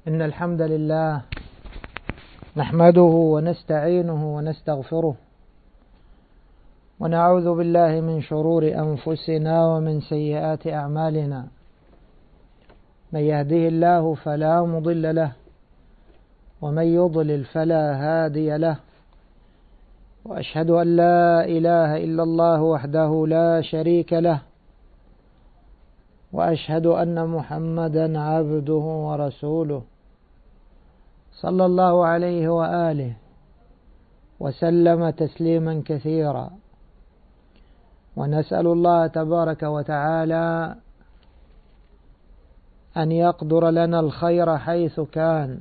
إن الحمد لله نحمده ونستعينه ونستغفره ونعوذ بالله من شرور أنفسنا ومن سيئات أعمالنا. من يهده الله فلا مضل له ومن يضلل فلا هادي له، وأشهد أن لا إله إلا الله وحده لا شريك له، وأشهد أن محمدا عبده ورسوله صلى الله عليه وآله وسلم تسليما كثيرا. ونسأل الله تبارك وتعالى أن يقدر لنا الخير حيث كان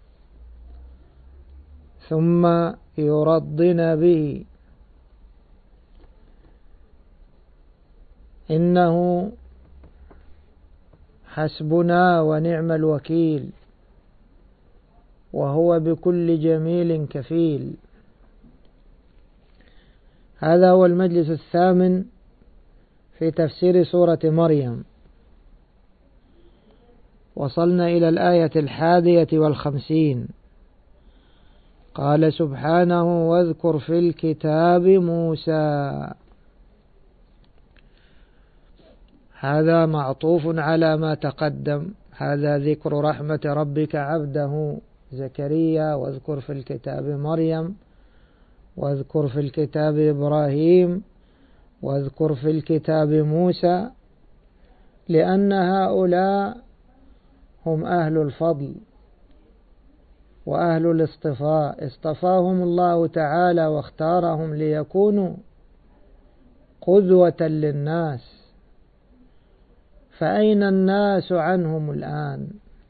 ثم يرضنا به، إنه حسبنا ونعم الوكيل، وهو بكل جميل كفيل. هذا هو المجلس الثامن في تفسير سورة مريم. وصلنا إلى الآية 51. قال سبحانه: واذكر في الكتاب موسى. هذا معطوف على ما تقدم، هذا ذكر رحمة ربك عبده زكريا، واذكر في الكتاب مريم، واذكر في الكتاب إبراهيم، واذكر في الكتاب موسى، لأن هؤلاء هم أهل الفضل وأهل الاصطفاء، اصطفاهم الله تعالى واختارهم ليكونوا قدوة للناس. فأين الناس عنهم الآن؟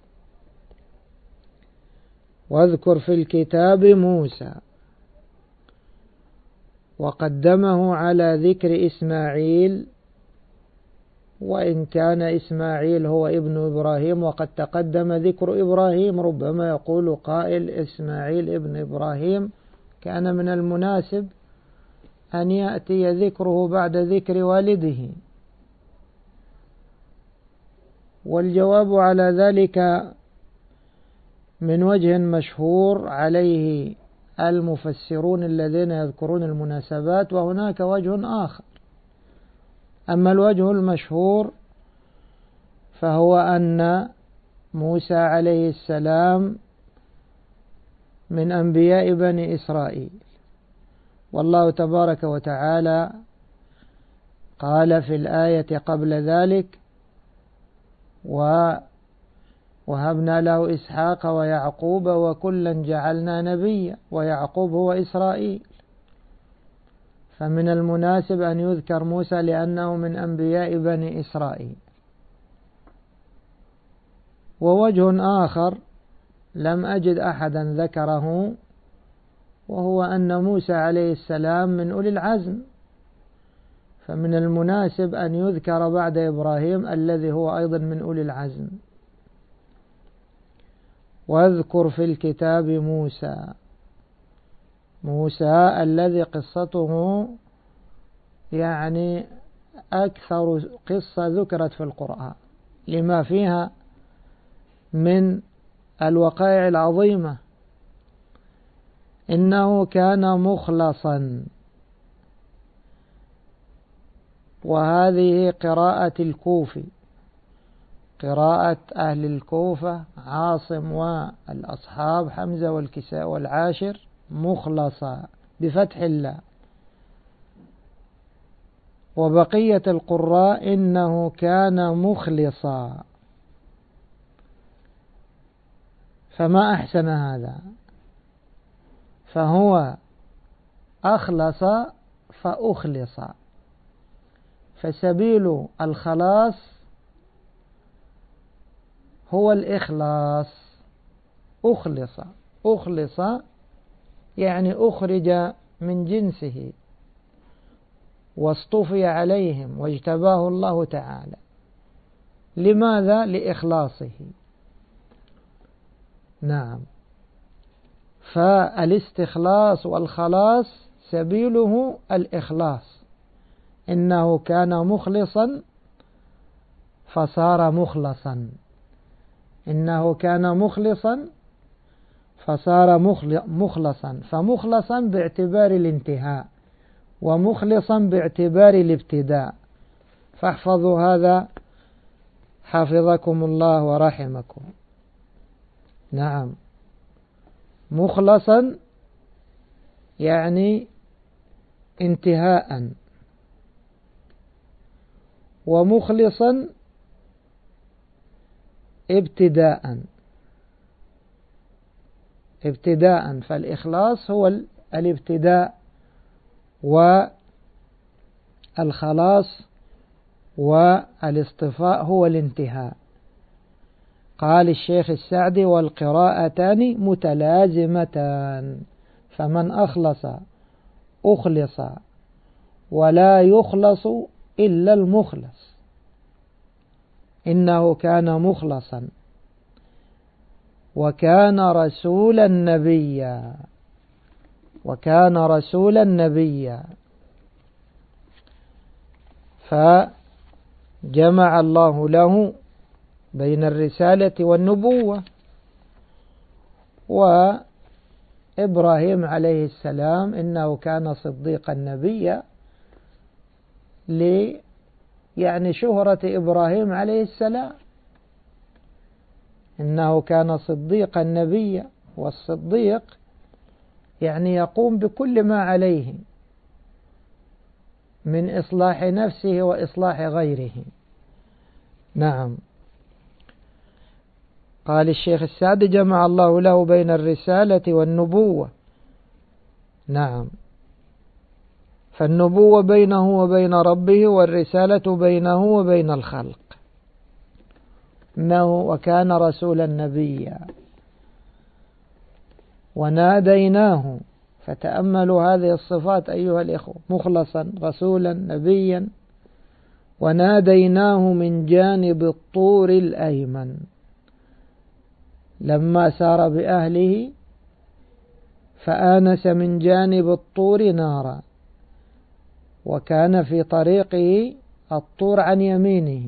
واذكر في الكتاب موسى، وقدمه على ذكر إسماعيل، وإن كان إسماعيل هو ابن إبراهيم وقد تقدم ذكر إبراهيم، ربما يقول قائل إسماعيل ابن إبراهيم كان من المناسب أن يأتي ذكره بعد ذكر والده. والجواب على ذلك من وجه مشهور عليه المفسرون الذين يذكرون المناسبات، وهناك وجه آخر. أما الوجه المشهور فهو أن موسى عليه السلام من أنبياء بني إسرائيل، والله تبارك وتعالى قال في الآية قبل ذلك: وهبنا له إسحاق ويعقوب وكلا جعلنا نبيا، ويعقوب هو إسرائيل. فمن المناسب أن يذكر موسى لأنه من أنبياء بني إسرائيل. ووجه آخر لم أجد أحدا ذكره، وهو أن موسى عليه السلام من أولي العزم، فمن المناسب أن يذكر بعد إبراهيم الذي هو أيضا من أولي العزم. واذكر في الكتاب موسى، موسى الذي قصته يعني أكثر قصة ذكرت في القرآن لما فيها من الوقائع العظيمة. إنه كان مخلصا، وهذه قراءة الكوفي، قراءة أهل الكوفة عاصم والأصحاب حمزة والكساء والعاشر، مخلصا بفتح الله. وبقية القراء إنه كان مخلصا. فما أحسن هذا، فهو أخلص فأخلص، فسبيل الخلاص هو الإخلاص. أخلص يعني أخرج من جنسه واصطفي عليهم واجتباه الله تعالى. لماذا؟ لإخلاصه. نعم، فالاستخلاص والخلاص سبيله الإخلاص. إنه كان مخلصا فصار مخلصا، إنه كان مخلصا فصار مخلصا، فمخلصا باعتبار الانتهاء ومخلصا باعتبار الابتداء. فاحفظوا هذا حفظكم الله ورحمكم. نعم، مخلصا يعني انتهاء، ومخلصا ابتداء. فالإخلاص هو الابتداء، والخلاص والاصطفاء هو الانتهاء. قال الشيخ السعدي: والقراءتان متلازمتان، فمن أخلص أخلص، ولا يخلص إلا المخلص. إنه كان مخلصا وكان رسولا نبيا. فجمع الله له بين الرسالة والنبوة. وإبراهيم عليه السلام إنه كان صديقا نبيا، يعني شهرة إبراهيم عليه السلام، إنه كان صديقا نبيا. والصديق يعني يقوم بكل ما عليه من إصلاح نفسه وإصلاح غيره. نعم. قال الشيخ السعدي: جمع الله له بين الرسالة والنبوة. نعم، فالنبوة بينه وبين ربه، والرسالة بينه وبين الخلق. إنه وكان رسولا نبيا. وناديناه، فتأملوا هذه الصفات أيها الإخوة: مخلصا، رسولا، نبيا. وناديناه من جانب الطور الأيمن، لما سار بأهله فآنس من جانب الطور نارا، وكان في طريقه الطور عن يمينه.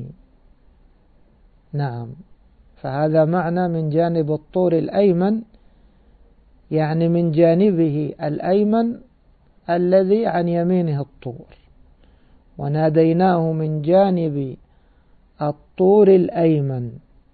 نعم، فهذا معنى من جانب الطور الأيمن، يعني من جانبه الأيمن الذي عن يمينه الطور. وناديناه من جانب الطور الأيمن،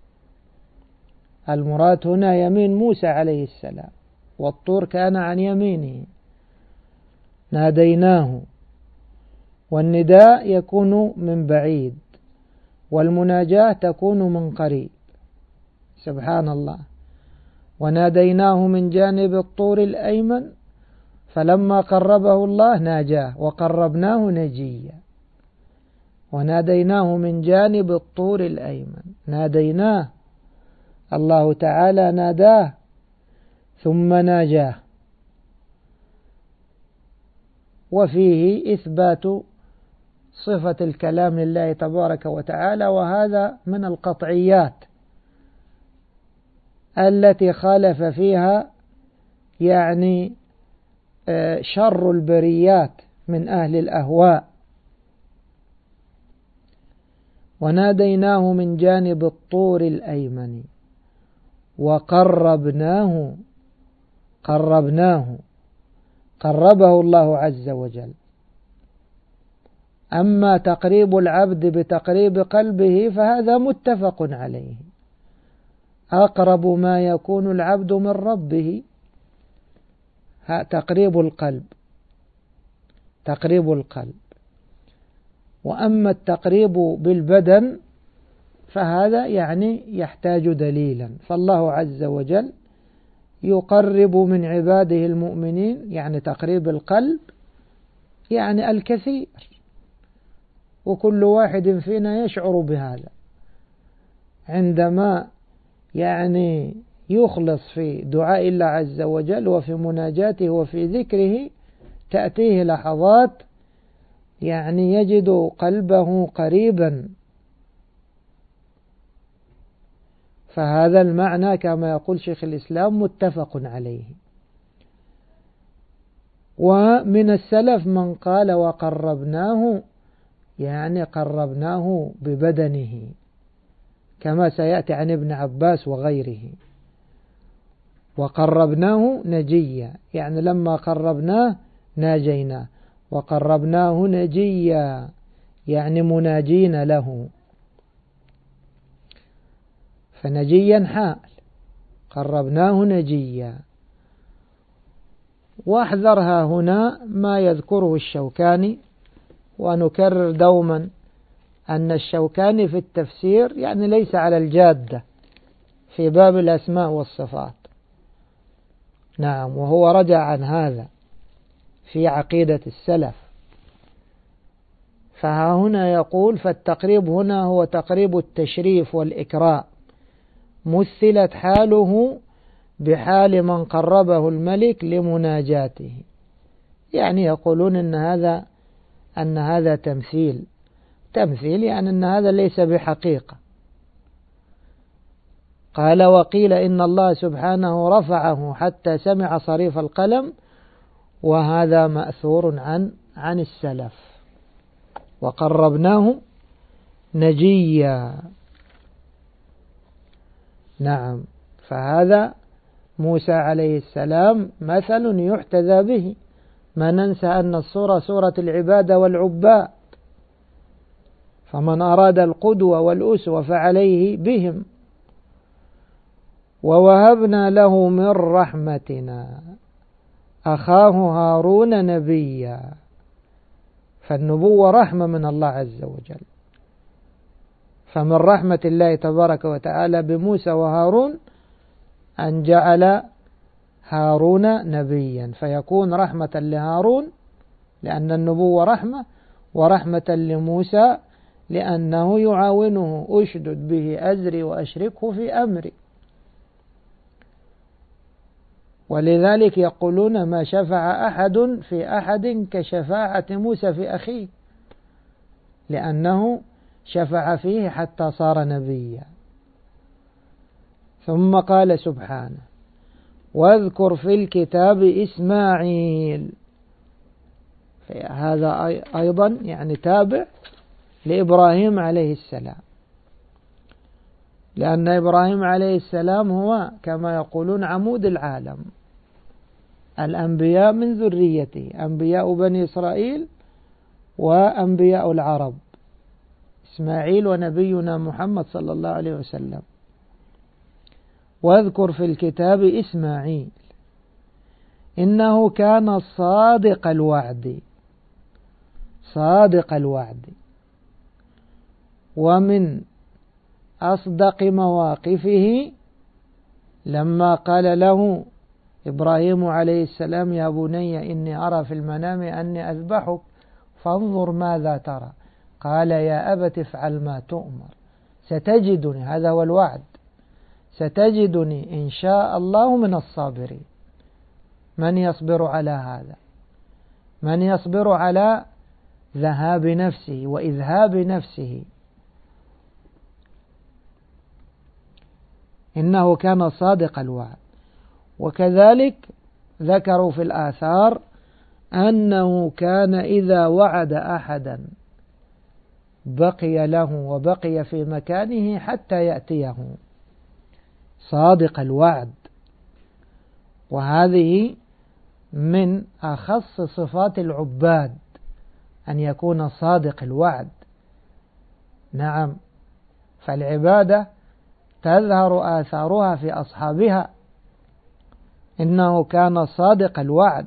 المراد هنا يمين موسى عليه السلام، والطور كان عن يمينه. ناديناه، والنداء يكون من بعيد، والمناجاة تكون من قريب. سبحان الله. وناديناه من جانب الطور الأيمن، فلما قربه الله ناجاه، وقربناه نجيا. وناديناه من جانب الطور الأيمن، ناديناه، الله تعالى ناداه ثم ناجاه. وفيه إثبات صفة الكلام لله تبارك وتعالى، وهذا من القطعيات التي خالف فيها يعني شر البريات من أهل الأهواء. وناديناه من جانب الطور الأيمن وقربناه، قربه الله عز وجل. أما تقريب العبد بتقريب قلبه فهذا متفق عليه. أقرب ما يكون العبد من ربه تقريب القلب. وأما التقريب بالبدن فهذا يعني يحتاج دليلا. فالله عز وجل يقرب من عباده المؤمنين، يعني تقريب القلب يعني الكثير، وكل واحد فينا يشعر بهذا عندما يعني يخلص في دعاء الله عز وجل وفي مناجاته وفي ذكره، تأتيه لحظات يعني يجد قلبه قريبا. فهذا المعنى كما يقول شيخ الإسلام متفق عليه. ومن السلف من قال وقربناه، يعني قربناه ببدنه كما سيأتي عن ابن عباس وغيره. وقربناه نجيا، يعني لما قربناه ناجيناه، وقربناه نجيا يعني مناجين له، فنجيا حال، قربناه نجيا. واحذرها هنا ما يذكره الشوكاني، ونكرر دوما أن الشوكاني في التفسير يعني ليس على الجادة في باب الأسماء والصفات. نعم، وهو رجع عن هذا في عقيدة السلف. فها هنا يقول: فالتقريب هنا هو تقريب التشريف والإكرام، مثلت حاله بحال من قربه الملك لمناجاته. يعني يقولون أن هذا تمثيل يعني أن هذا ليس بحقيقة. قال: وقيل إن الله سبحانه رفعه حتى سمع صريف القلم، وهذا مأثور عن السلف. وقربناه نجيا. نعم، فهذا موسى عليه السلام مثل يحتذى به. ما ننسى أن الصورة سورة العبادة والعباد، فمن أراد القدوة والأسوة فعليه بهم. ووهبنا له من رحمتنا أخاه هارون نبيا. فالنبوة رحمة من الله عز وجل، فمن رحمة الله تبارك وتعالى بموسى وهارون أن جعل هارون نبيا، فيكون رحمة لهارون لأن النبوة رحمة، ورحمة لموسى لأنه يعاونه: أشدد به أزري وأشركه في أمري. ولذلك يقولون: ما شفع أحد في أحد كشفاعة موسى في أخيه، لأنه شفع فيه حتى صار نبيا. ثم قال سبحانه: واذكر في الكتاب إسماعيل. هذا أيضا يعني تابع لإبراهيم عليه السلام، لأن إبراهيم عليه السلام هو كما يقولون عمود العالم، الأنبياء من ذريته، أنبياء بني إسرائيل وأنبياء العرب، إسماعيل ونبينا محمد صلى الله عليه وسلم. واذكر في الكتاب إسماعيل إنه كان صادق الوعد. صادق الوعد. ومن أصدق مواقفه لما قال له إبراهيم عليه السلام: يا بني إني أرى في المنام أني أذبحك فانظر ماذا ترى. قال: يا أبت افعل ما تؤمر ستجدني، هذا هو الوعد، ستجدني إن شاء الله من الصابرين. من يصبر على هذا؟ من يصبر على ذهاب نفسه وإذهاب نفسه؟ إنه كان صادق الوعد. وكذلك ذكروا في الآثار أنه كان إذا وعد أحدا بقي له وبقي في مكانه حتى يأتيه. صادق الوعد، وهذه من أخص صفات العباد أن يكون صادق الوعد. نعم، فالعبادة تظهر آثارها في أصحابها. إنه كان صادق الوعد.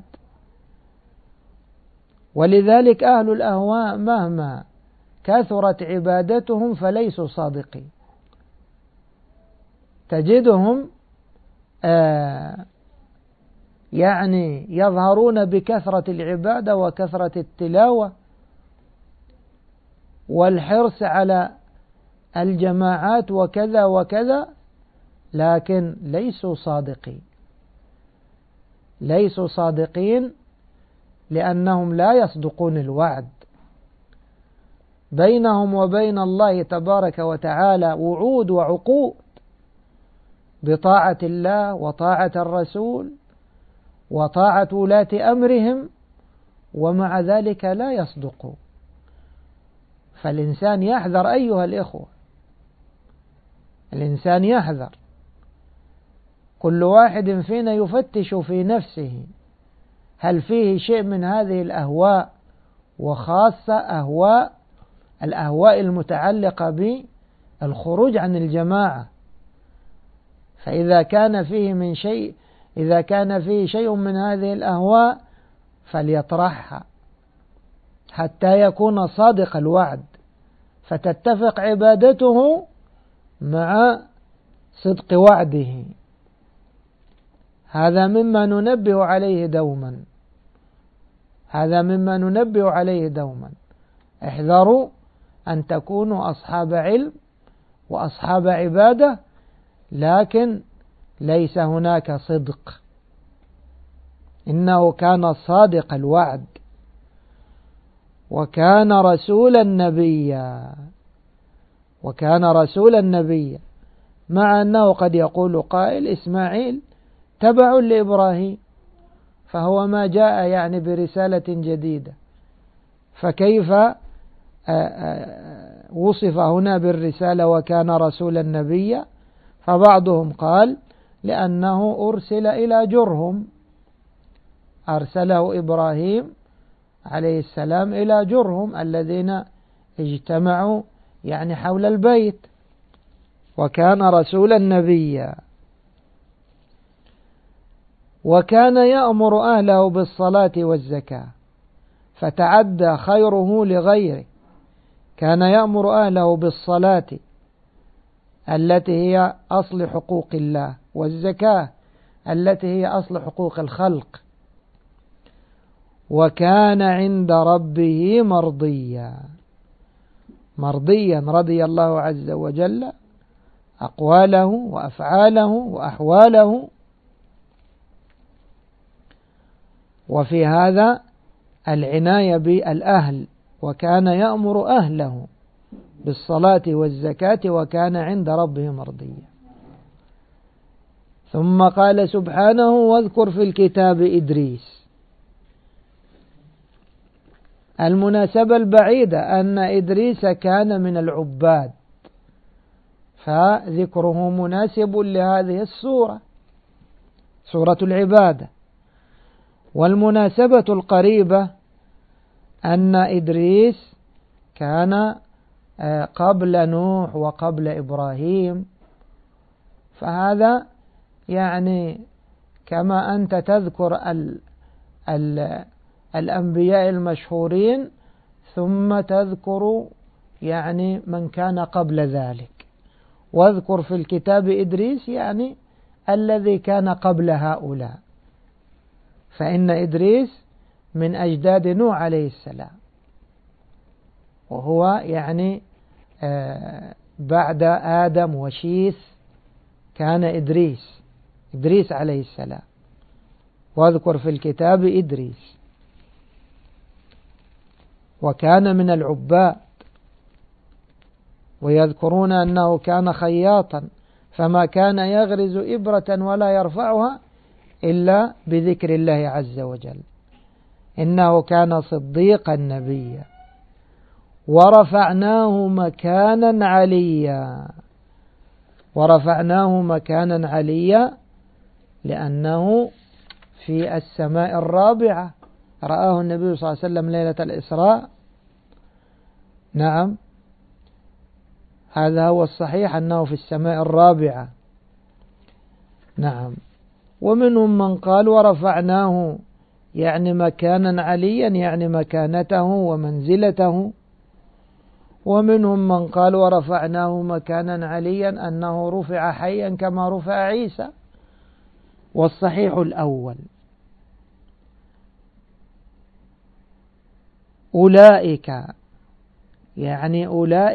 ولذلك أهل الأهواء مهما كثرت عبادتهم فليسوا صادقين. تجدهم يعني يظهرون بكثرة العبادة وكثرة التلاوة والحرص على الجماعات وكذا وكذا، لكن ليسوا صادقين. ليسوا صادقين لأنهم لا يصدقون الوعد. بينهم وبين الله تبارك وتعالى وعود وعقود بطاعة الله وطاعة الرسول وطاعة ولاة أمرهم، ومع ذلك لا يصدقون. فالإنسان يحذر أيها الإخوة الإنسان يحذر، كل واحد فينا يفتش في نفسه هل فيه شيء من هذه الأهواء، وخاصة الأهواء المتعلقة بالخروج عن الجماعة. فإذا كان فيه شيء من هذه الأهواء فليطرحها حتى يكون صادق الوعد، فتتفق عبادته مع صدق وعده. هذا مما ننبه عليه دوما. احذروا أن تكونوا أصحاب علم وأصحاب عبادة، لكن ليس هناك صدق. إنه كان صادق الوعد وكان رسولا نبيا، مع أنه قد يقول قائل إسماعيل تبع لإبراهيم، فهو ما جاء يعني برسالة جديدة، فكيف وصف هنا بالرسالة وكان رسولا نبيا؟ فبعضهم قال لأنه أرسل إلى جرهم، أرسله إبراهيم عليه السلام إلى جرهم الذين اجتمعوا يعني حول البيت، وكان رسولا نبيا. وكان يأمر أهله بالصلاة والزكاة، فتعدى خيره لغيره. كان يأمر أهله بالصلاة التي هي أصل حقوق الله، والزكاة التي هي أصل حقوق الخلق. وكان عند ربه مرضيا رضي الله عز وجل أقواله وأفعاله وأحواله. وفي هذا العناية بالأهل، وكان يأمر أهله بالصلاة والزكاة وكان عند ربه مرضيا. ثم قال سبحانه واذكر في الكتاب إدريس. المناسبة البعيدة أن إدريس كان من العباد، فذكره مناسب لهذه السورة، سورة العبادة. والمناسبة القريبة أن إدريس كان قبل نوح وقبل إبراهيم، فهذا يعني كما أنت تذكر الأنبياء المشهورين ثم تذكر يعني من كان قبل ذلك. واذكر في الكتاب إدريس يعني الذي كان قبل هؤلاء، فإن إدريس من أجداد نوح عليه السلام، وهو يعني بعد آدم وشيث كان إدريس عليه السلام. واذكر في الكتاب إدريس وكان من العباد. ويذكرون أنه كان خياطا، فما كان يغرز إبرة ولا يرفعها إلا بذكر الله عز وجل. إنه كان صديقا نبيا ورفعناه مكانا عليا لأنه في السماء الرابعة رآه النبي صلى الله عليه وسلم ليلة الإسراء. نعم، هذا هو الصحيح أنه في السماء الرابعة. نعم. ومنهم من قال ورفعناه يعني مكانا عليا يعني مكانته ومنزلته. ومنهم من قال ورفعناه مكانا عليا أنه رفع حيا كما رفع عيسى. والصحيح الأول. أولئك يعني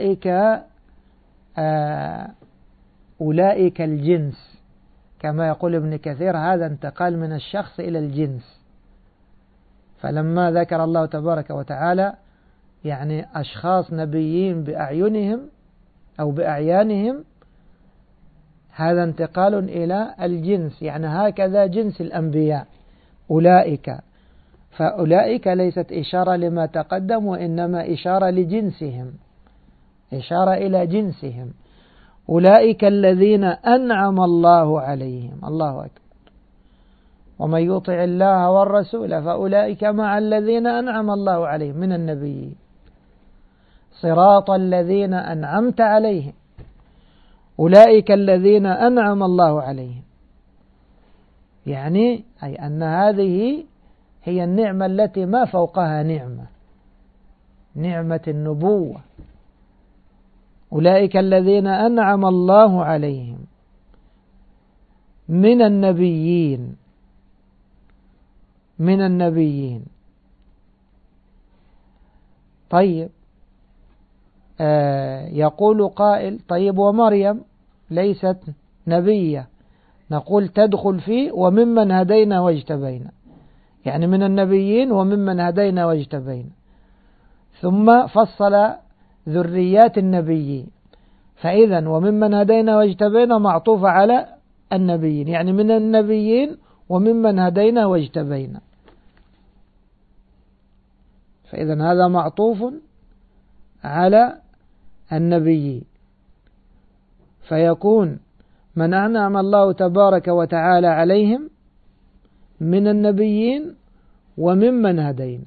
أولئك الجنس، كما يقول ابن كثير هذا انتقال من الشخص إلى الجنس. فلما ذكر الله تبارك وتعالى يعني أشخاص نبيين بأعينهم أو بأعيانهم، هذا انتقال إلى الجنس، يعني هكذا جنس الأنبياء أولئك. فأولئك ليست إشارة لما تقدم، وإنما إشارة لجنسهم، إشارة إلى جنسهم. أولئك الذين أنعم الله عليهم. الله أكبر. ومن يطع الله والرسول فأولئك مع الذين أنعم الله عليهم من النبيين صراط الذين أنعمت عليهم. أولئك الذين أنعم الله عليهم، يعني أي أن هذه هي النعمة التي ما فوقها نعمة، نعمة النبوة. أولئك الذين أنعم الله عليهم من النبيين، من النبيين. طيب، يقول قائل: طيب ومريم ليست نبية؟ نقول تدخل فيه وممن هدينا واجتبينا، يعني من النبيين وممن هدينا واجتبينا. ثم فصل ذريات النبيين، فإذا وممن هدينا واجتبينا معطوف على النبيين، يعني من النبيين وممن هدينا واجتبينا، فإذا هذا معطوف على النبيين، فيكون من أنعم الله تبارك وتعالى عليهم من النبيين وممن هدينا.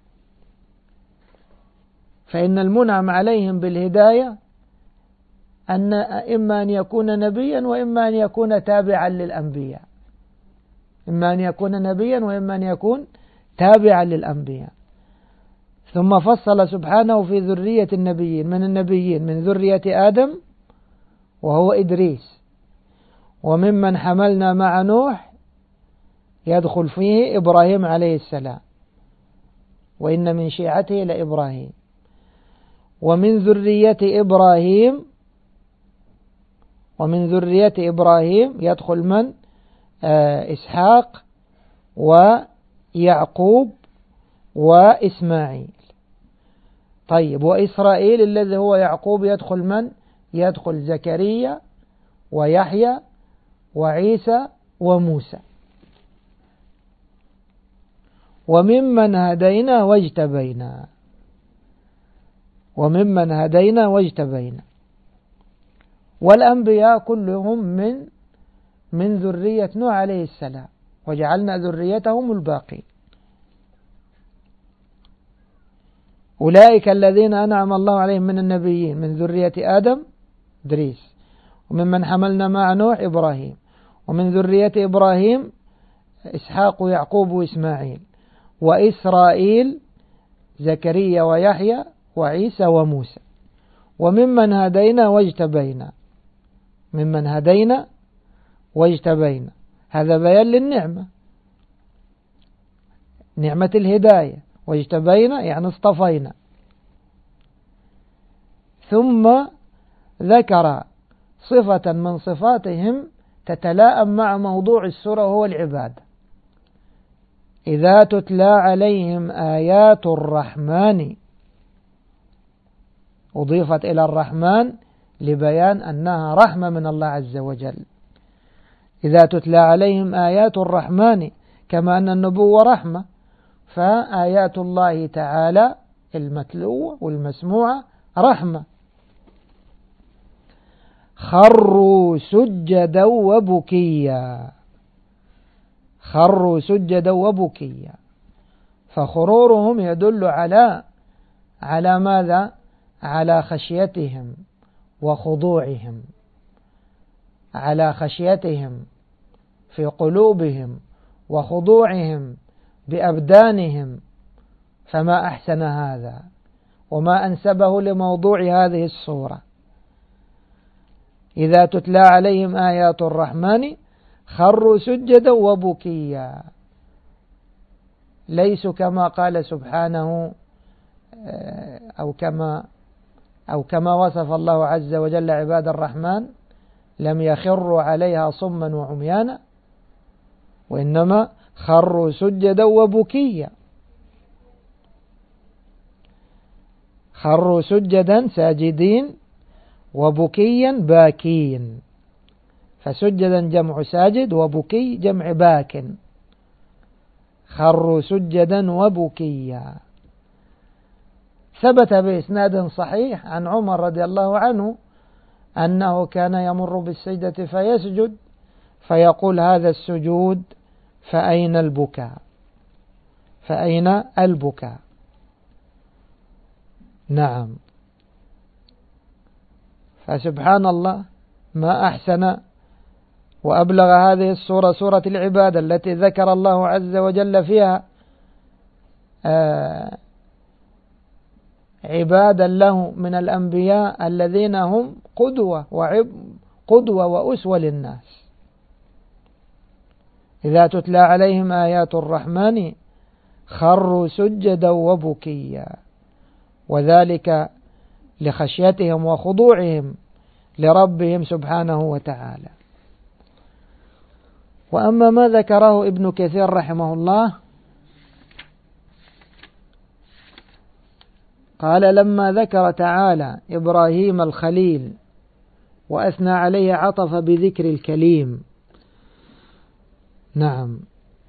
فإن المنعم عليهم بالهداية أن إما أن يكون نبيا وإما أن يكون تابعا للأنبياء، إما أن يكون نبيا وإما أن يكون تابعا للأنبياء. ثم فصل سبحانه في ذرية النبيين، من النبيين من ذرية آدم وهو إدريس، وممن حملنا مع نوح يدخل فيه إبراهيم عليه السلام، وإن من شيعته لإبراهيم. ومن ذرية إبراهيم، ومن ذرية إبراهيم يدخل من؟ إسحاق ويعقوب وإسماعيل. طيب، وإسرائيل الذي هو يعقوب يدخل من؟ يدخل زكريا ويحيى وعيسى وموسى. وممن هدينا واجتبينا، وممن هدينا واجتبينا. والأنبياء كلهم من ذرية نوح عليه السلام، وجعلنا ذريتهم الباقين. أولئك الذين أنعم الله عليهم من النبيين من ذرية آدم إدريس، وممن حملنا مع نوح إبراهيم، ومن ذرية إبراهيم إسحاق ويعقوب وإسماعيل، وإسرائيل زكريا ويحيى وعيسى وموسى. وممن هدينا واجتبينا، ممن هدينا واجتبينا، هذا بيان للنعمة، نعمة الهداية. واجتبينا يعني اصطفينا. ثم ذكر صفة من صفاتهم تتلائم مع موضوع السورة وهو العبادة: إذا تتلى عليهم آيات الرحمن. أضيفت إلى الرحمن لبيان أنها رحمة من الله عز وجل. إذا تتلى عليهم آيات الرحمن، كما أن النبوة رحمة، فآيات الله تعالى المتلوة والمسموعة رحمة. خروا سجدا وبكيا، خروا سجدا وبكيا، فخرورهم يدل على ماذا؟ على خشيتهم وخضوعهم، على خشيتهم في قلوبهم وخضوعهم بأبدانهم. فما أحسن هذا وما أنسبه لموضوع هذه الصورة. إذا تتلى عليهم آيات الرحمن خروا سجدا وبكيا، ليسوا كما قال سبحانه أو كما وصف الله عز وجل عباد الرحمن: لم يخروا عليها صما وعميانا، وإنما خروا سجدا وبكيا، خروا سجدا ساجدين وبكيا باكين، فسجدا جمع ساجد وبكي جمع باك. خروا سجدا وبكيا. ثبت بإسناد صحيح عن عمر رضي الله عنه أنه كان يمر بالسجدة فيسجد فيقول هذا السجود فأين البكاء؟ فأين البكاء؟ نعم. فسبحان الله، ما أحسن وأبلغ هذه السورة، سورة العبادة التي ذكر الله عز وجل فيها عبادا له من الأنبياء الذين هم قدوة وأسوة للناس. إذا تتلى عليهم آيات الرحمن خروا سجدا وبكيا، وذلك لخشيتهم وخضوعهم لربهم سبحانه وتعالى. وأما ما ذكره ابن كثير رحمه الله، قال لما ذكر تعالى إبراهيم الخليل وأثنى عليه عطف بذكر الكليم. نعم.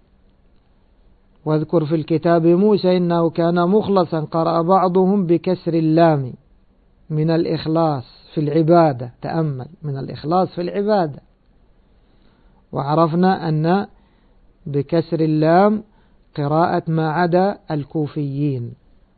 واذكر في الكتاب موسى إنه كان مخلصا، قرأ بعضهم بكسر اللام من الإخلاص في العبادة. تأمل، من الإخلاص في العبادة. وعرفنا أن بكسر اللام قراءة ما عدا الكوفيين.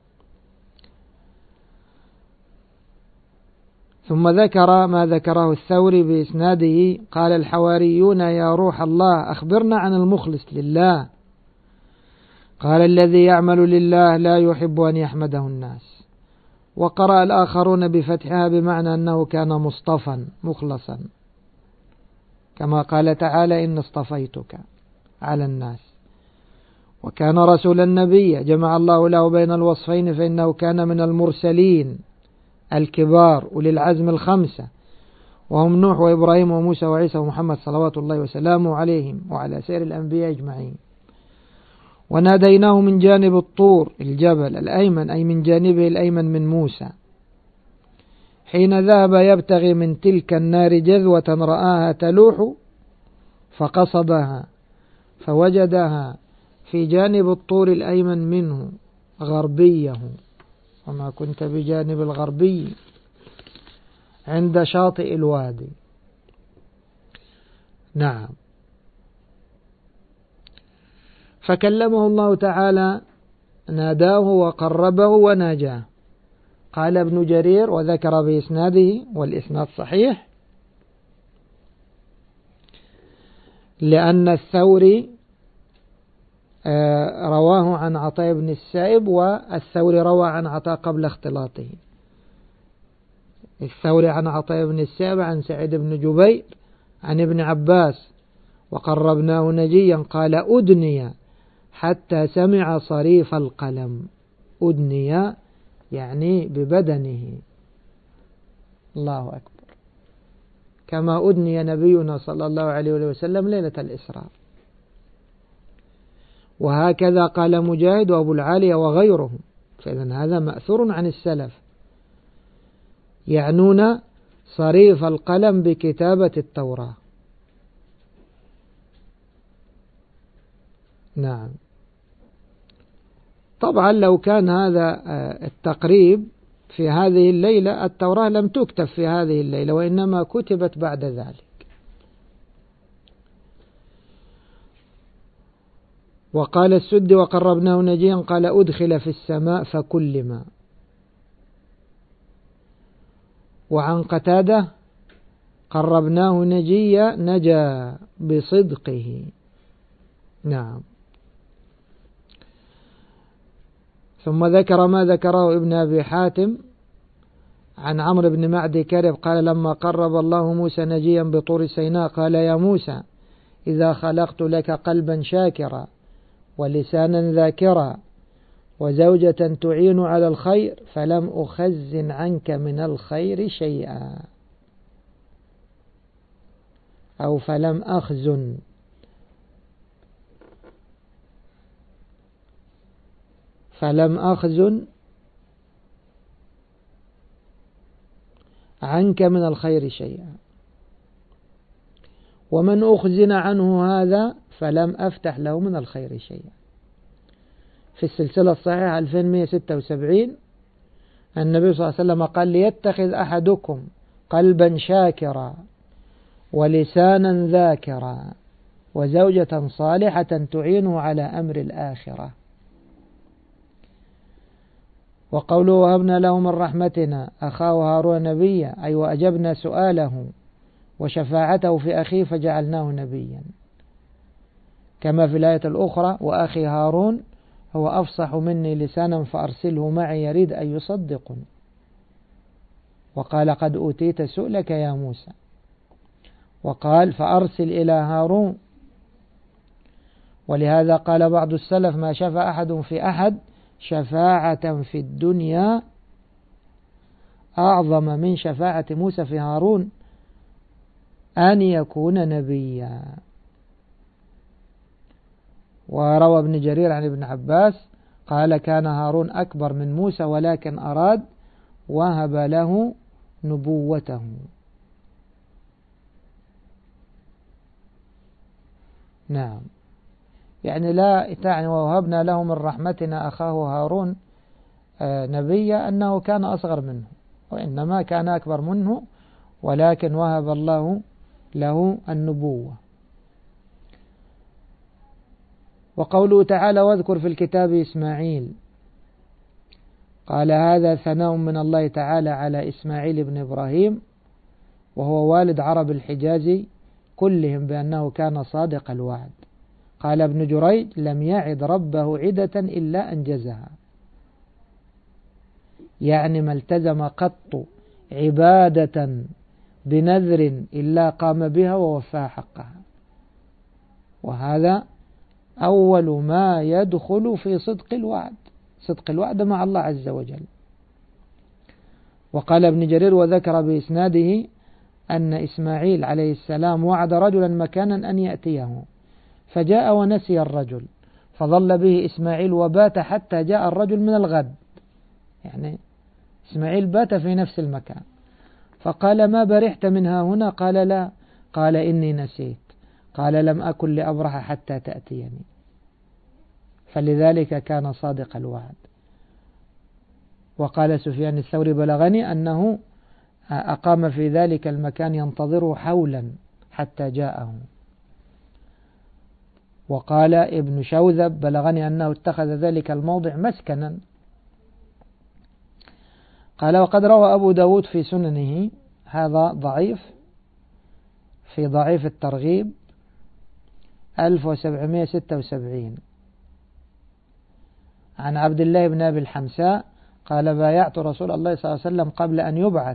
ثم ذكر ما ذكره الثوري بإسناده، قال الحواريون يا روح الله أخبرنا عن المخلص لله. قال الذي يعمل لله لا يحب أن يحمده الناس. وقرأ الآخرون بفتحها بمعنى أنه كان مصطفى مخلصا، كما قال تعالى إن اصطفيتك على الناس. وكان رسولا نبيا، جمع الله له بين الوصفين، فإنه كان من المرسلين الكبار أولي العزم الخمسة، وهم نوح وإبراهيم وموسى وعيسى ومحمد صلوات الله وسلامه عليهم وعلى سائر الأنبياء أجمعين. وناديناه من جانب الطور الجبل الأيمن، أي من جانبه الأيمن من موسى، حين ذهب يبتغي من تلك النار جذوة رآها تلوح فقصدها فوجدها في جانب الطور الأيمن منه غربيه، وما كنت بجانب الغربي عند شاطئ الوادي. نعم. فكلمه الله تعالى، ناداه وقربه وناجاه. قال ابن جرير وذكر بإسناده، والإسناد صحيح، لأن الثوري رواه عن عطاء بن السائب، والثوري روى عن عطاء قبل اختلاطه. الثوري عن عطاء بن السائب عن سعيد بن جبير عن ابن عباس وقربناه نجيا، قال أدني حتى سمع صريف القلم. أدني يعني ببدنه. الله أكبر. كما أدني نبينا صلى الله عليه وسلم ليلة الإسراء. وهكذا قال مجاهد وأبو العالية وغيرهم. فإذن هذا مأثور عن السلف، يعنون صريف القلم بكتابة التوراة. نعم. طبعا لو كان هذا التقريب في هذه الليلة، التوراة لم تكتب في هذه الليلة، وإنما كتبت بعد ذلك. وقال السد وقربناه نجيا، قال أدخل في السماء فكلم. وعن قتادة قربناه نجيا نجا بصدقه. نعم. ثم ذكر ما ذكره ابن أبي حاتم عن عمرو بن معدي كرب قال لما قرب الله موسى نجيا بطور سيناء قال يا موسى إذا خلقت لك قلبا شاكرا ولسانا ذاكرا وزوجة تعين على الخير فلم أخزن عنك من الخير شيئا، أو فلم أخزن. فلم أخزن عنك من الخير شيئا، ومن أخزن عنه هذا فلم أفتح له من الخير شيئا. في السلسلة الصحيحة 2176 النبي صلى الله عليه وسلم قال ليتخذ أحدكم قلبا شاكرا ولسانا ذاكرا وزوجة صالحة تعينه على أمر الآخرة. وقوله وهبنا له من رحمتنا أخاه هارون نبيا، أي وأجبنا سؤاله وشفاعته في أخيه فجعلناه نبيا، كما في الآية الأخرى وأخي هارون هو أفصح مني لسانا فأرسله معي يريد أن يصدقني. وقال قد أوتيت سؤلك يا موسى، وقال فأرسل إلى هارون. ولهذا قال بعض السلف ما شفع أحد في أحد شفاعة في الدنيا أعظم من شفاعة موسى في هارون أن يكون نبيا. وروى ابن جرير عن ابن عباس قال كان هارون أكبر من موسى ولكن أراد وهب له نبوته. نعم، يعني لا تعني ووهبنا له من رحمتنا أخاه هارون نبيا أنه كان أصغر منه، وإنما كان أكبر منه ولكن وهب الله له النبوة. وقوله تعالى واذكر في الكتاب إسماعيل، قال هذا ثناء من الله تعالى على إسماعيل بن إبراهيم، وهو والد عرب الحجاز كلهم بأنه كان صادق الوعد. قال ابن جريج لم يعد ربه عدة إلا أنجزها، يعني ما التزم قط عبادة بنذر إلا قام بها ووفاها حقها، وهذا أول ما يدخل في صدق الوعد، صدق الوعد مع الله عز وجل. وقال ابن جرير وذكر بإسناده أن إسماعيل عليه السلام وعد رجلا مكانا أن يأتيه فجاء ونسي الرجل، فظل به إسماعيل وبات حتى جاء الرجل من الغد، يعني إسماعيل بات في نفس المكان، فقال ما برحت منها هنا؟ قال لا. قال إني نسيت. قال لم أكن لأبرح حتى تأتيني. فلذلك كان صادق الوعد. وقال سفيان الثوري بلغني أنه أقام في ذلك المكان ينتظره حولا حتى جاءه. وقال ابن شوذب بلغني أنه اتخذ ذلك الموضع مسكنا. قال وقد روى أبو داود في سننه، هذا ضعيف، في ضعيف الترغيب 1776، عن عبد الله بن أبي الحمساء قال بايعت رسول الله صلى الله عليه وسلم قبل أن يبعث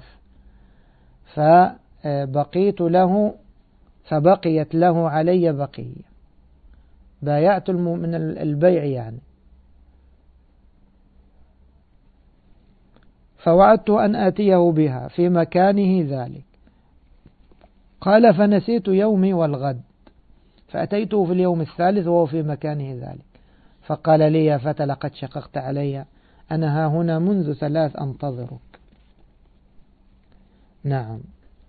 فبقيت له علي بقية، بايعت من البيع يعني، فوعدت أن آتيه بها في مكانه ذلك. قال فنسيت يومي والغد، فأتيته في اليوم الثالث وهو في مكانه ذلك، فقال لي يا فتى لقد شققت علي، أنا ها هنا منذ 3 أنتظرك. نعم.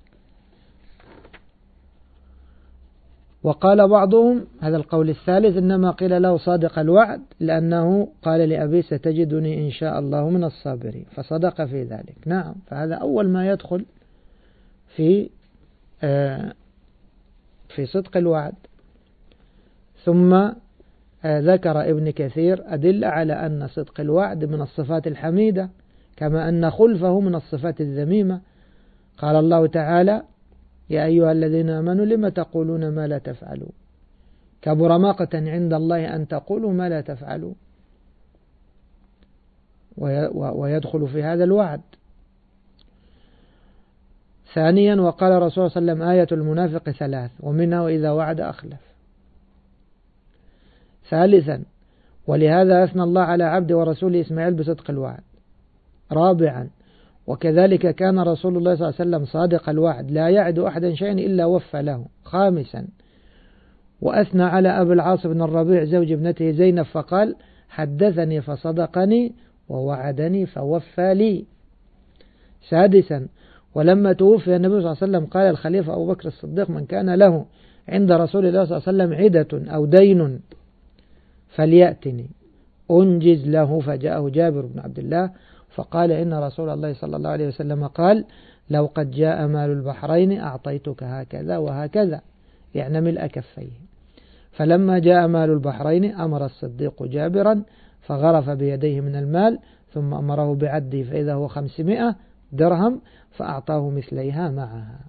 وقال بعضهم هذا القول الثالث إنما قيل له صادق الوعد لأنه قال لأبي ستجدني إن شاء الله من الصابرين، فصدق في ذلك. نعم، فهذا أول ما يدخل في صدق الوعد. ثم ذكر ابن كثير أدلة على أن صدق الوعد من الصفات الحميدة، كما أن خلفه من الصفات الذميمة. قال الله تعالى يا أيها الذين آمنوا لم تقولون ما لا تفعلون، كبر مقتا عند الله أن تقولوا ما لا تفعلون، ويدخل في هذا الوعد. ثانيا وقال رسول صلى الله عليه وسلم آية المنافق 3 ومنها إذا وعد أخلف. ثالثا ولهذا أثنى الله على عبد ورسوله إسماعيل بصدق الوعد. رابعا وكذلك كان رسول الله صلى الله عليه وسلم صادق الوعد لا يعد أحدا شيئا إلا وفى له. خامسا وأثنى على أبي العاص بن الربيع زوج ابنته زينب فقال حدثني فصدقني ووعدني فوفى لي. سادسا ولما توفي النبي صلى الله عليه وسلم قال الخليفة أبو بكر الصديق من كان له عند رسول الله صلى الله عليه وسلم عدة أو دين فليأتني أنجز له. فجاءه جابر بن عبد الله فقال إن رسول الله صلى الله عليه وسلم قال لو قد جاء مال البحرين أعطيتك هكذا وهكذا، يعني ملء كفيه. فلما جاء مال البحرين أمر الصديق جابرا فغرف بيديه من المال، ثم أمره بعده فإذا هو 500 درهم، فأعطاه مثليها معها.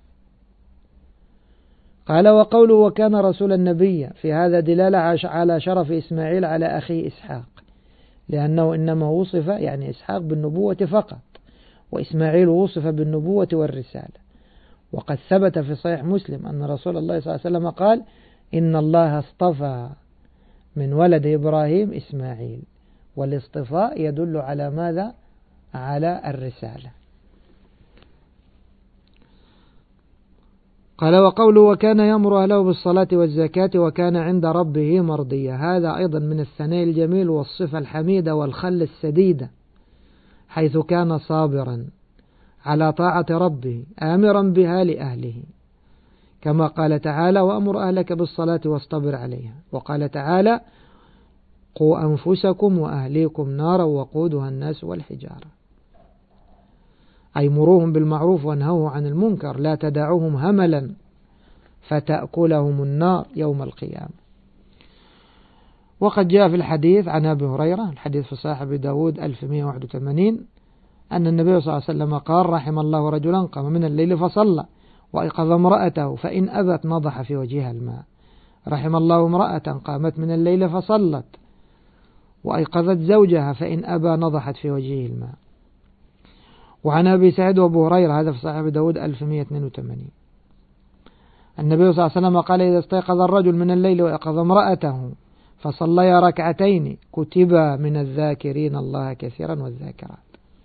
قال: وقوله وكان رسول النبي، في هذا دلالة على شرف إسماعيل على أخيه إسحاق، لأنه إنما وصف يعني إسحاق بالنبوة فقط، وإسماعيل وصف بالنبوة والرسالة. وقد ثبت في صحيح مسلم أن رسول الله صلى الله عليه وسلم قال: إن الله اصطفى من ولد إبراهيم إسماعيل. والاصطفاء يدل على ماذا؟ على الرسالة. قال: وقوله وكان يأمر أهله بالصلاة والزكاة وكان عند ربه مرضيا، هذا أيضا من الثناء الجميل والصفة الحميدة والخل السديدة، حيث كان صابرا على طاعة ربه آمرا بها لأهله، كما قال تعالى: وأمر أهلك بالصلاة واصطبر عليها. وقال تعالى: قوا أنفسكم وأهليكم نارا وقودها الناس والحجارة، أي مروهم بالمعروف وانهوه عن المنكر، لا تدعوهم هملا فتأكلهم النار يوم القيامة. وقد جاء في الحديث عن أبي هريرة، الحديث في صحيح أبي داود 1181، أن النبي صلى الله عليه وسلم قال: رحم الله رجلا قام من الليل فصلى وأيقظ امرأته فإن أبت نضح في وجهها الماء. رحم الله امرأة قامت من الليل فصلت وأيقظت زوجها فإن أبى نضحت في وجهه الماء. وعن أبي سعيد وأبو هريرة، هذا في صحيح أبي داود 1182، النبي صلى الله عليه وسلم قال: إذا استيقظ الرجل من الليل وأيقظ امرأته فصليا ركعتين كتبا من الذاكرين الله كثيرا والذاكرات.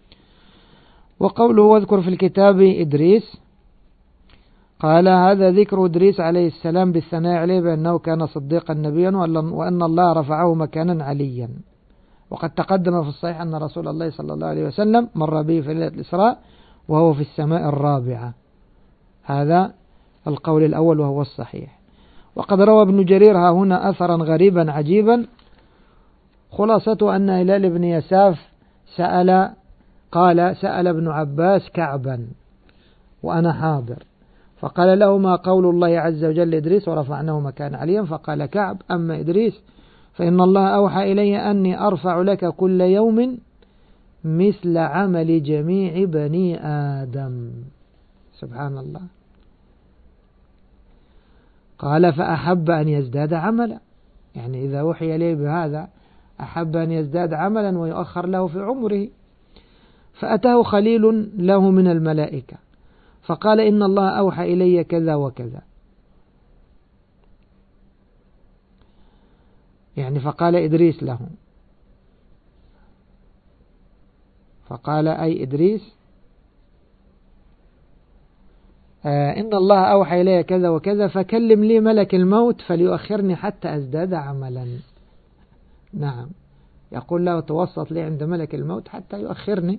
وقوله واذكر في الكتاب إدريس، قال: هذا ذكر إدريس عليه السلام بالثناء عليه بأنه كان صديقا نبيا وأن الله رفعه مكانا عليا. وقد تقدم في الصحيح أن رسول الله صلى الله عليه وسلم مر به في ليلة الإسراء وهو في السماء الرابعة، هذا القول الأول وهو الصحيح. وقد روى ابن جرير ها هنا أثرا غريبا عجيبا، خلاصته أن هلال بن يساف سأل ابن عباس كعبا وأنا حاضر، فقال له: ما قول الله عز وجل إدريس ورفعناه مكان عليا؟ فقال كعب: أما إدريس فإن الله أوحى إلي أني أرفع لك كل يوم مثل عمل جميع بني آدم. سبحان الله. قال: فأحب أن يزداد عملا، يعني إذا وحي إليه بهذا أحب أن يزداد عملا ويؤخر له في عمره. فأتاه خليل له من الملائكة فقال: إن الله أوحى إلي كذا وكذا، يعني فقال إدريس له، فقال أي إدريس إن الله أوحى إلي كذا وكذا فكلم لي ملك الموت فليؤخرني حتى أزداد عملا. نعم، يقول له: توسط لي عند ملك الموت حتى يؤخرني.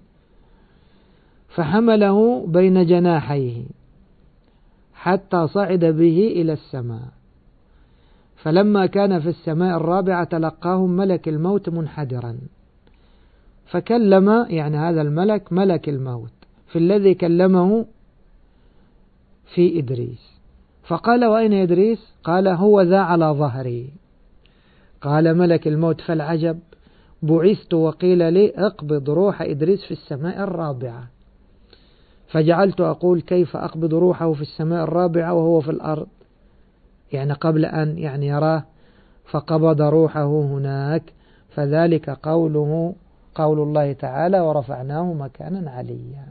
فحمله بين جناحيه حتى صعد به إلى السماء، فلما كان في السماء الرابعة تلقاهم ملك الموت منحدرا، فكلم يعني هذا الملك ملك الموت في الذي كلمه في إدريس، فقال: وأين إدريس؟ قال: هو ذا على ظهري. قال ملك الموت: فالعجب، بعثت وقيل لي اقبض روح إدريس في السماء الرابعة، فجعلت أقول كيف أقبض روحه في السماء الرابعة وهو في الأرض، يعني قبل أن يعني يراه، فقبض روحه هناك، فذلك قول الله تعالى: ورفعناه مكانا عليا.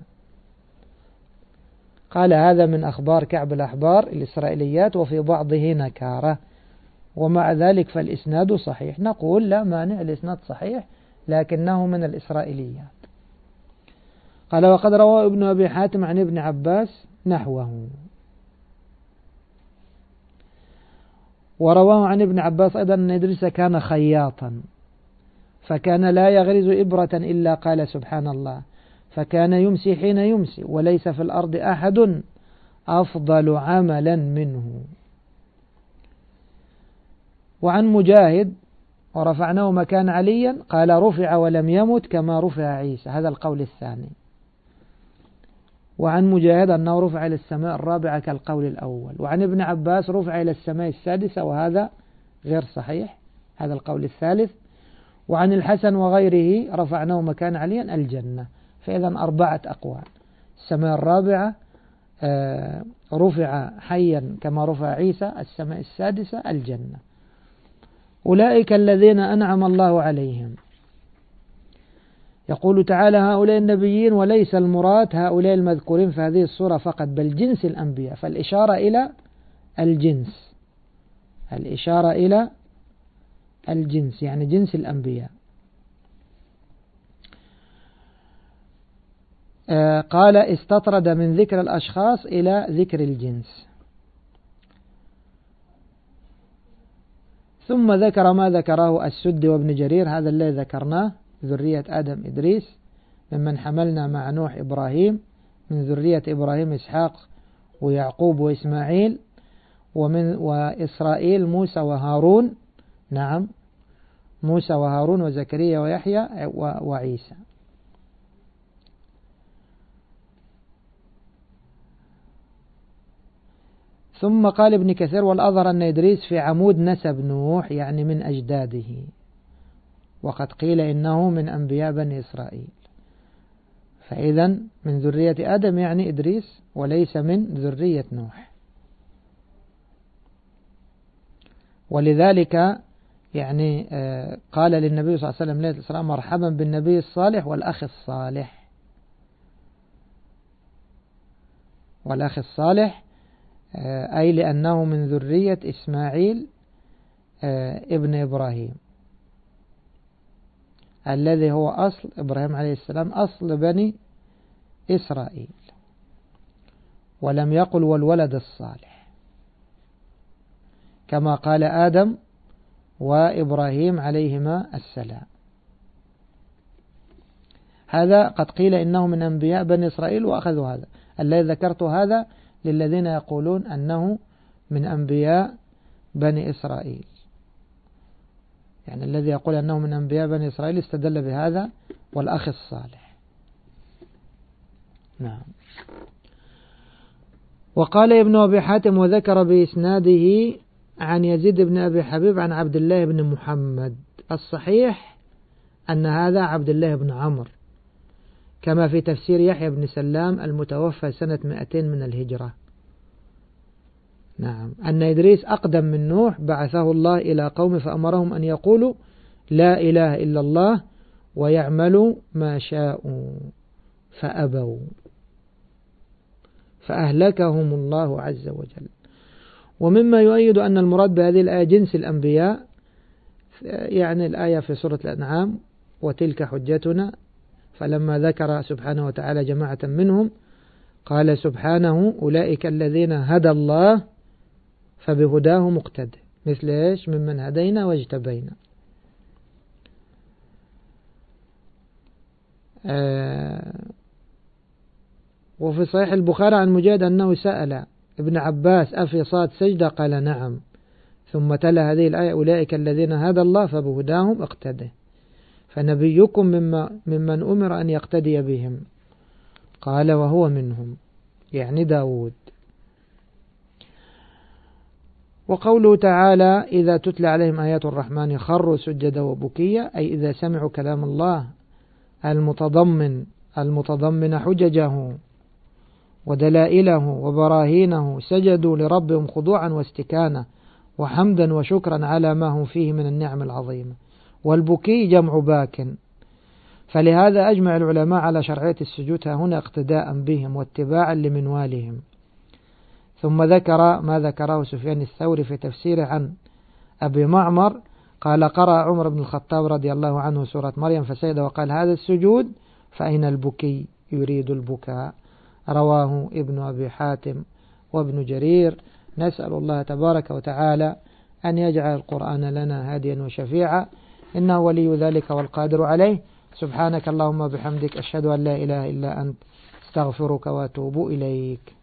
قال: هذا من أخبار كعب الأحبار الإسرائيليات، وفي بعضه نكارة، ومع ذلك فالإسناد صحيح. نقول لا مانع، الإسناد صحيح لكنه من الإسرائيليات. قال: وقد روى ابن أبي حاتم عن ابن عباس نحوه. ورواه عن ابن عباس أيضا أن إدريس كان خياطا، فكان لا يغرز إبرة إلا قال سبحان الله، فكان يمسي حين يمسي وليس في الأرض أحد أفضل عملا منه. وعن مجاهد ورفعناه مكان عليا قال: رفع ولم يمت كما رفع عيسى، هذا القول الثاني. وعن مجاهد أنه رفع إلى السماء الرابعة كالقول الأول، وعن ابن عباس رفع إلى السماء السادسة، وهذا غير صحيح، هذا القول الثالث. وعن الحسن وغيره رفعناه مكان عليا الجنة. فإذا 4 أقوال: السماء الرابعة، رفع حيا كما رفع عيسى، السماء السادسة الجنة. أولئك الذين أنعم الله عليهم. يقول تعالى: هؤلاء النبيين، وليس المراد هؤلاء المذكورين في هذه الصورة فقط، بل جنس الأنبياء، فالإشارة إلى الجنس، الإشارة إلى الجنس يعني جنس الأنبياء. قال: استطرد من ذكر الأشخاص إلى ذكر الجنس. ثم ذكر ما ذكره السدي وابن جرير، هذا الذي ذكرناه، ذرية آدم إدريس، ممن حملنا مع نوح إبراهيم، من ذرية إبراهيم إسحاق ويعقوب وإسماعيل، وإسرائيل موسى وهارون، نعم، موسى وهارون وزكريا ويحيى وعيسى. ثم قال ابن كثير: والأظهر أن إدريس في عمود نسب نوح، يعني من أجداده، وقد قيل إنه من أنبياء بني إسرائيل. فإذا من ذرية آدم يعني إدريس، وليس من ذرية نوح. ولذلك يعني قال للنبي صلى الله عليه وسلم ليلة الإسراء: مرحبا بالنبي الصالح والأخ الصالح. والأخ الصالح أي لأنه من ذرية إسماعيل ابن إبراهيم، الذي هو أصل إبراهيم عليه السلام، أصل بني إسرائيل. ولم يقل والولد الصالح، كما قال آدم وإبراهيم عليهما السلام. هذا قد قيل إنه من أنبياء بني إسرائيل، وأخذوا هذا الذي ذكرت هذا للذين يقولون أنه من أنبياء بني إسرائيل، يعني الذي يقول أنه من أنبياء بني إسرائيل استدل بهذا والأخ الصالح. نعم. وقال ابن أبي حاتم: وذكر بإسناده عن يزيد بن أبي حبيب عن عبد الله بن محمد. الصحيح أن هذا عبد الله بن عمرو، كما في تفسير يحيى بن سلام المتوفى سنة 200 من الهجرة. نعم، أن إدريس أقدم من نوح، بعثه الله إلى قوم فأمرهم أن يقولوا لا إله إلا الله ويعملوا ما شاءوا فأبوا فأهلكهم الله عز وجل. ومما يؤيد أن المراد بهذه الآية جنس الأنبياء، يعني الآية في سورة الأنعام: وتلك حجتنا، فلما ذكر سبحانه وتعالى جماعة منهم قال سبحانه: أولئك الذين هدى الله فبهداه مقتدى، مثل إيش؟ ممن هدينا واجتبينا. وفي صحيح البخاري عن مجاهد أنه سأل ابن عباس: أفي صاد سجدة؟ قال: نعم. ثم تلا هذه الآية: أولئك الذين هدى الله فبهداهم اقتدى، فنبيكم ممن أمر أن يقتدي بهم. قال: وهو منهم، يعني داود. وقوله تعالى: إذا تتلى عليهم آيات الرحمن خروا سجدا وبكيا، أي إذا سمعوا كلام الله المتضمن حججه ودلائله وبراهينه سجدوا لربهم خضوعا واستكانا وحمدا وشكرا على ما هم فيه من النعم العظيمة. والبكي جمع باك، فلهذا أجمع العلماء على شرعية السجود هنا اقتداء بهم واتباعا لمنوالهم. ثم ذكر ما ذكره سفيان الثوري في تفسيره عن أبي معمر قال: قرأ عمر بن الخطاب رضي الله عنه سورة مريم فسجد وقال: هذا السجود، فأين البكي؟ يريد البكاء. رواه ابن أبي حاتم وابن جرير. نسأل الله تبارك وتعالى أن يجعل القرآن لنا هاديا وشفيعا، إنه ولي ذلك والقادر عليه. سبحانك اللهم وبحمدك، أشهد أن لا إله إلا أنت، استغفرك وأتوب إليك.